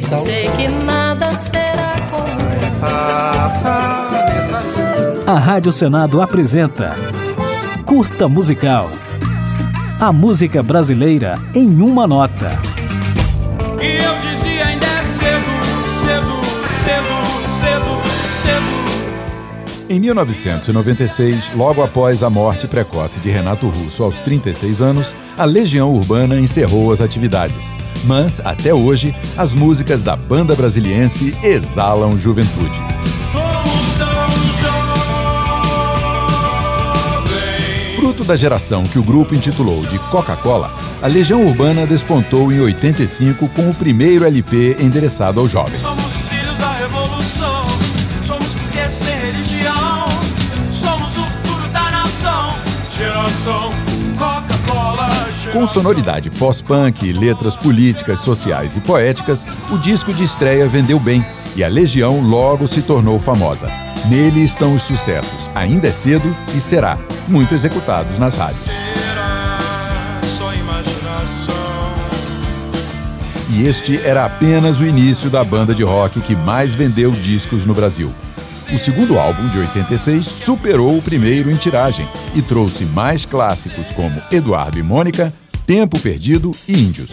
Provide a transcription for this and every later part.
coração. Sei que nada será como A Rádio Senado apresenta Curta Musical. A música brasileira em uma nota. E eu dizia ainda é cedo. Em 1996, logo após a morte precoce de Renato Russo aos 36 anos, a Legião Urbana encerrou as atividades. Mas, até hoje, as músicas da banda brasiliense exalam juventude. Fruto da geração que o grupo intitulou de Coca-Cola, a Legião Urbana despontou em 85 com o primeiro LP endereçado aos jovens. Somos os filhos da revolução, somos porque sem religião, somos o futuro da nação, geração Coca-Cola. Com sonoridade pós-punk e letras políticas, sociais e poéticas, o disco de estreia vendeu bem e a Legião logo se tornou famosa. Nele estão os sucessos Ainda é Cedo e Será, muito executados nas rádios. E este era apenas o início da banda de rock que mais vendeu discos no Brasil. O segundo álbum, de 86, superou o primeiro em tiragem e trouxe mais clássicos como Eduardo e Mônica, Tempo Perdido e Índios.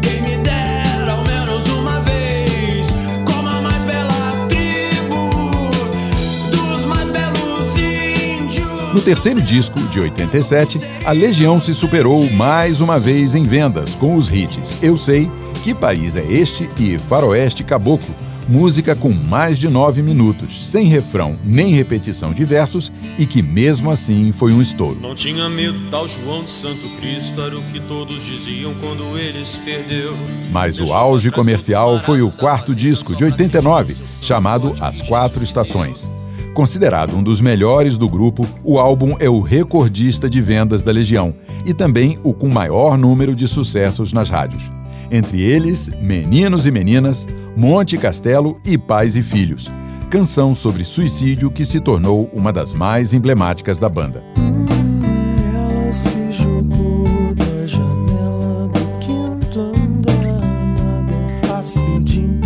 No terceiro disco, de 87, a Legião se superou mais uma vez em vendas com os hits Eu Sei, Que País é Este e Faroeste Caboclo, música com mais de 9 minutos, sem refrão nem repetição de versos e que mesmo assim foi um estouro. Não tinha medo, tal João de Santo Cristo, era o que todos diziam quando ele se perdeu. Mas o auge comercial foi o quarto disco, de 89, chamado As Quatro Estações. Considerado um dos melhores do grupo, o álbum é o recordista de vendas da Legião e também o com maior número de sucessos nas rádios. Entre eles, Meninos e Meninas, Monte Castelo e Pais e Filhos, canção sobre suicídio que se tornou uma das mais emblemáticas da banda. Ela se jogou da janela do quinto andar, nada é fácil de entender.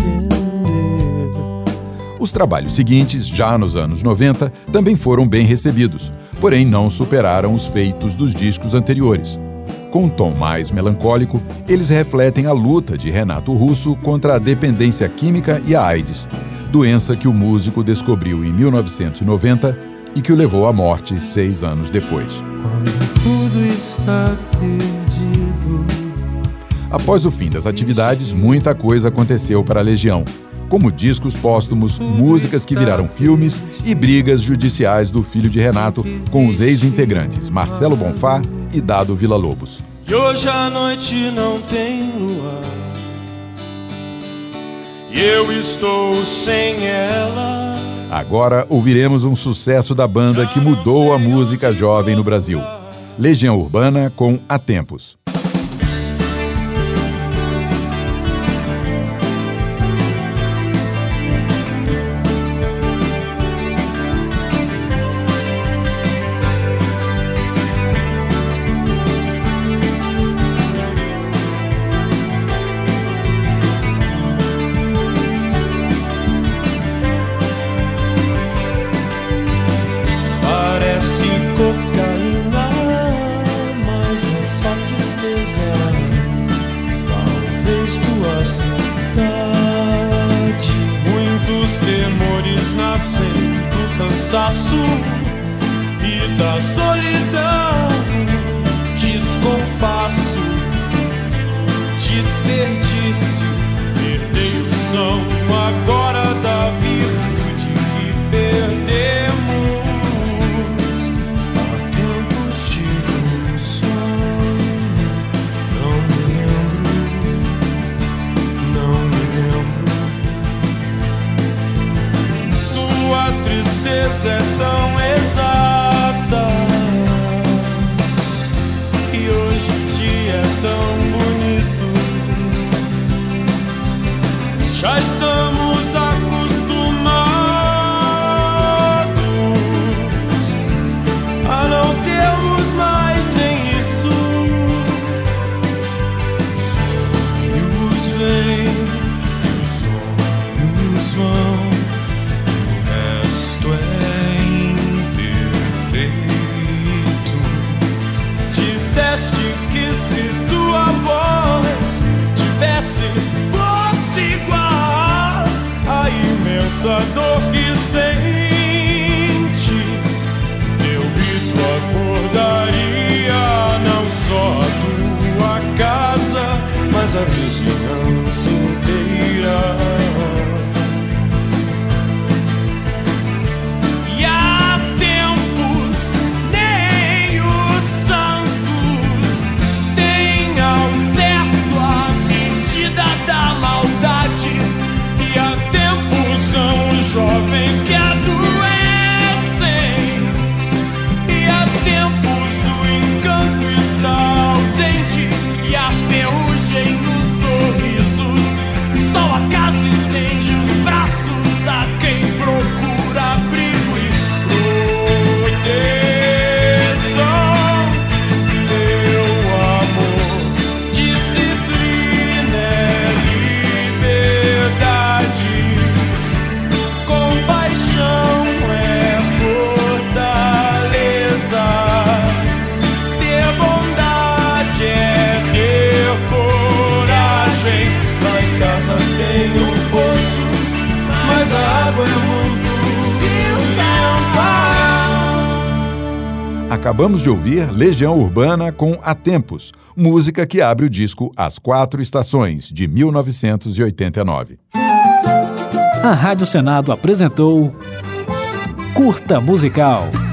Os trabalhos seguintes, já nos anos 90, também foram bem recebidos, porém não superaram os feitos dos discos anteriores. Com um tom mais melancólico, eles refletem a luta de Renato Russo contra a dependência química e a AIDS, doença que o músico descobriu em 1990 e que o levou à morte 6 anos depois. Quando tudo está perdido. Após o fim das atividades, muita coisa aconteceu para a Legião, como discos póstumos, músicas que viraram filmes e brigas judiciais do filho de Renato com os ex-integrantes Marcelo Bonfá e Dado Villa-Lobos. E hoje a noite não tem luar, e eu estou sem ela. Agora ouviremos um sucesso da banda que mudou a música jovem no Brasil. Legião Urbana com Há Tempos. Cocaína, mas é só tristeza. Talvez tua cidade. Muitos temores nascem do cansaço e da solidão. Descompasso, desperdício, perdei o som agora da virtude que perdemos. É tão exata, essa dor que sentes, teu grito acordaria não só a tua casa, mas a vizinhança inteira. E há tempos nem os santos têm ao certo a medida da maldade. E há tempos são os jovens que adoecem. E há tempos o encanto está ausente e a ferrugem nos sorrisos. E só o acaso estende os braços a quem procura abrigo e proteção. Teu amor, disciplina é liberdade, compaixão é fortaleza, ter bondade é ter coragem. Lá em casa tem um poço, mas a água é muito limpa. Acabamos de ouvir Legião Urbana com Há Tempos, música que abre o disco As Quatro Estações, de 1989. A Rádio Senado apresentou Curta Musical.